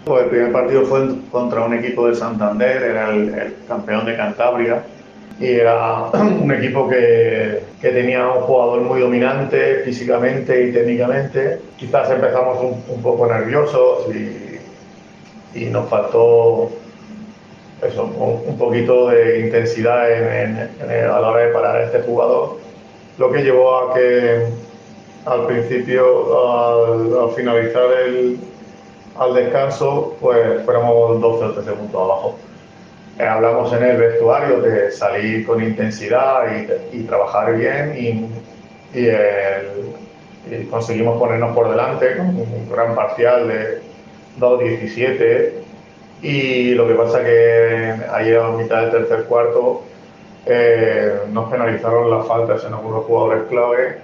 Pues el primer partido fue contra un equipo de Santander, era el campeón de Cantabria y era un equipo que tenía un jugador muy dominante físicamente y técnicamente. Quizás empezamos un poco nerviosos y nos faltó eso, un poquito de intensidad a la hora de parar a este jugador, lo que llevó a que al principio, al finalizar al descanso, pues fuéramos 12 o 13 puntos abajo. Hablamos en el vestuario de salir con intensidad y trabajar bien y conseguimos ponernos por delante con un gran parcial de 2-17 y lo que pasa que ayer a mitad del tercer cuarto nos penalizaron las faltas en algunos jugadores clave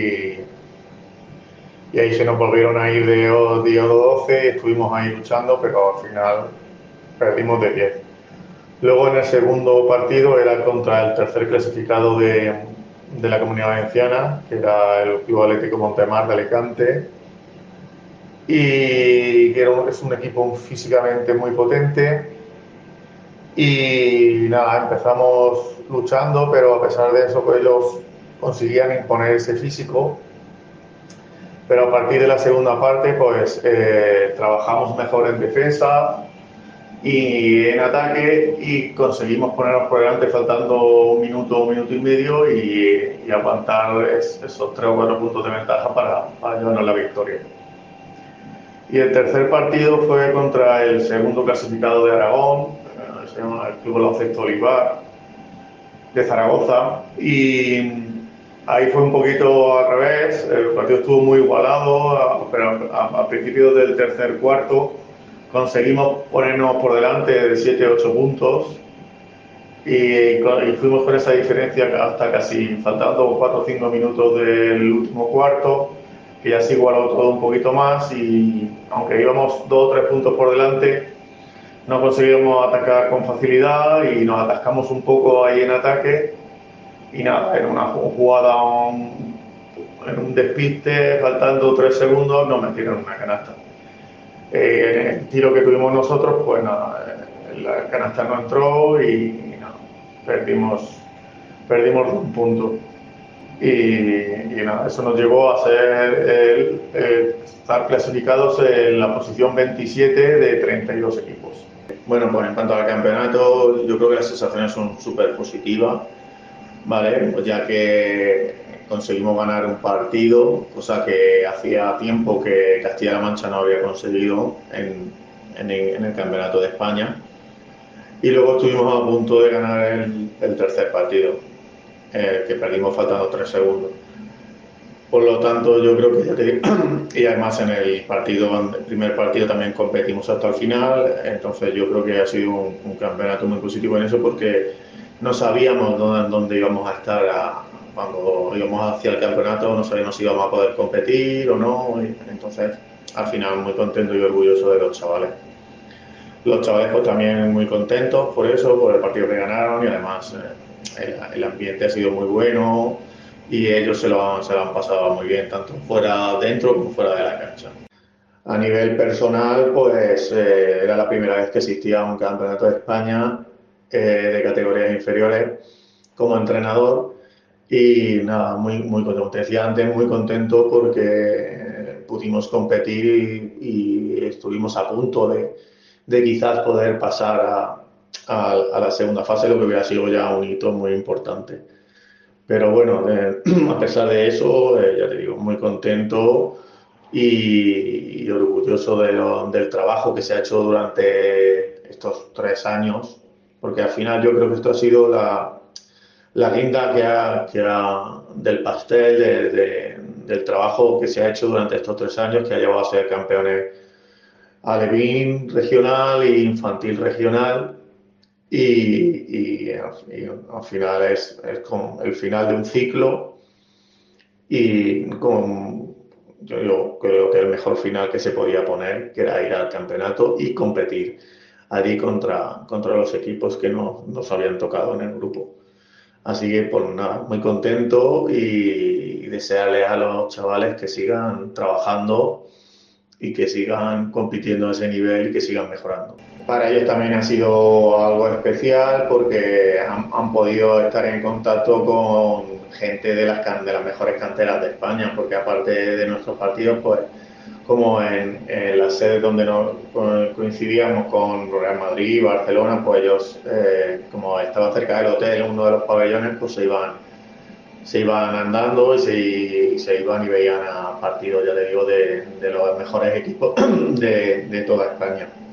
y ahí se nos volvieron a ir de oro 12 y estuvimos ahí luchando, pero al final perdimos de 10. Luego en el segundo partido era contra el tercer clasificado de la Comunidad Valenciana, que era el Club Atlético Montemar de Alicante, y que es un equipo físicamente muy potente. Y nada, empezamos luchando, pero a pesar de eso, pues ellos conseguían imponer ese físico. Pero a partir de la segunda parte, pues trabajamos mejor en defensa y en ataque y conseguimos ponernos por delante faltando un minuto y medio y aguantar esos 3 o 4 puntos de ventaja para llevarnos la victoria. Y el tercer partido fue contra el segundo clasificado de Aragón, se llama el Club Baloncesto Olivar de Zaragoza, y ahí fue un poquito al revés. El partido estuvo muy igualado, pero a principios del tercer cuarto conseguimos ponernos por delante de 7 u 8 puntos y fuimos con esa diferencia hasta casi faltando 4 o 5 minutos del último cuarto, que ya se igualó todo un poquito más y aunque íbamos 2 o 3 puntos por delante, no conseguimos atacar con facilidad y nos atascamos un poco ahí en ataque y nada, en una jugada, en un despiste, faltando 3 segundos, nos metieron una canasta. En el tiro que tuvimos nosotros, pues nada, la canasta no entró y nada, perdimos un punto. Y nada, eso nos llevó a estar clasificados en la posición 27 de 32 equipos. Bueno, pues en cuanto al campeonato, yo creo que las sensaciones son súper positivas, ¿vale? Pues ya que conseguimos ganar un partido, cosa que hacía tiempo que Castilla-La Mancha no había conseguido en el Campeonato de España. Y luego estuvimos a punto de ganar el tercer partido, que perdimos faltando 3 segundos. Por lo tanto, yo creo que ya te digo, y además en el primer partido también competimos hasta el final, entonces yo creo que ha sido un campeonato muy positivo en eso porque no sabíamos dónde íbamos a estar cuando íbamos hacia el campeonato, no sabíamos si íbamos a poder competir o no, y entonces al final muy contento y orgulloso de los chavales. Los chavales pues también muy contentos por eso, por el partido que ganaron y además el ambiente ha sido muy bueno y ellos se lo han pasado muy bien, tanto fuera dentro como fuera de la cancha. A nivel personal, pues era la primera vez que existía un campeonato de España de categorías inferiores como entrenador y nada, como te decía antes, muy contento porque pudimos competir y estuvimos a punto de quizás poder pasar a la segunda fase, lo que hubiera sido ya un hito muy importante. Pero bueno, a pesar de eso, ya te digo, muy contento y orgulloso del trabajo que se ha hecho durante estos 3 años, porque al final yo creo que esto ha sido la guinda del pastel del trabajo que se ha hecho durante estos 3 años, que ha llevado a ser campeones alevín regional e infantil regional y al final es como el final de un ciclo y yo creo que el mejor final que se podía poner, que era ir al campeonato y competir allí contra los equipos que nos habían tocado en el grupo. Así que pues nada, muy contento y desearles a los chavales que sigan trabajando y que sigan compitiendo a ese nivel y que sigan mejorando. Para ellos también ha sido algo especial porque han podido estar en contacto con gente de las mejores canteras de España, porque aparte de nuestros partidos, pues como en las sedes donde coincidíamos con Real Madrid y Barcelona, pues ellos, como estaba cerca del hotel, uno de los pabellones, pues se iban andando y se iban y veían a partidos, ya te digo, de los mejores equipos de toda España.